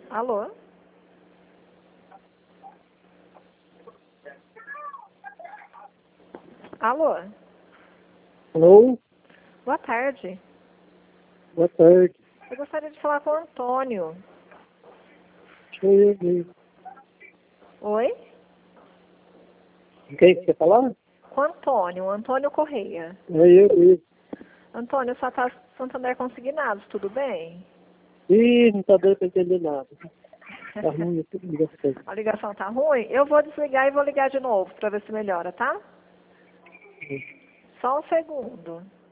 Alô? Alô? Alô? Boa tarde. Boa tarde. Eu gostaria de falar com o Antônio. Deixa eu ver. Oi? Quem que quer falar? Com o Antônio Correia. É eu mesmo. Antônio, só tá Santander Consignados, tudo bem? Ih, não tá dando pra entender nada. Tá ruim essa ligação. A ligação tá ruim? Eu vou desligar e vou ligar de novo para ver se melhora, tá? Só um segundo.